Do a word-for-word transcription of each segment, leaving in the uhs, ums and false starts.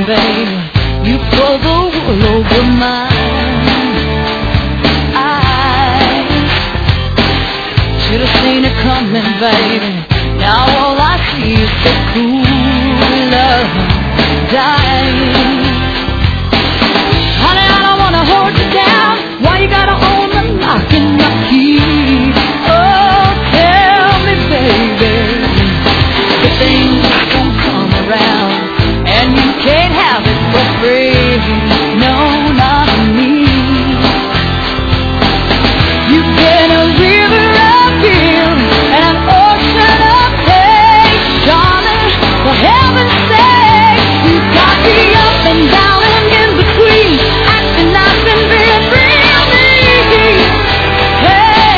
baby. You pull the wool over my eyes. Should've seen it coming, baby. Now all I see is the cool love dying. Honey, I don't wanna hold you down. Why you gotta own the lock and the key? Oh, tell me, baby, the things don't come around, and you can't have it for free. No, not me. You get a river of guilt and an ocean of hate, darling. For heaven's sake, you got me up and down and in between, acting nice and being real mean. Hey,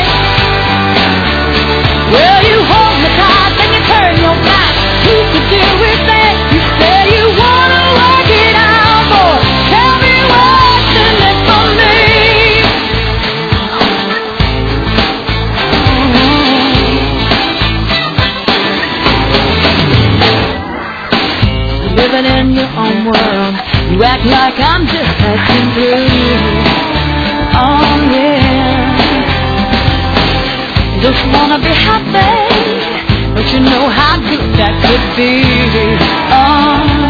well, you hold me tight, then you turn your back. Who could do with that? You say you wanna work it out, boy. Tell me what's in it for me. Living in your own world, you act like I'm just passing through. Oh yeah, just wanna be happy. Don't you know how good that could be? Oh.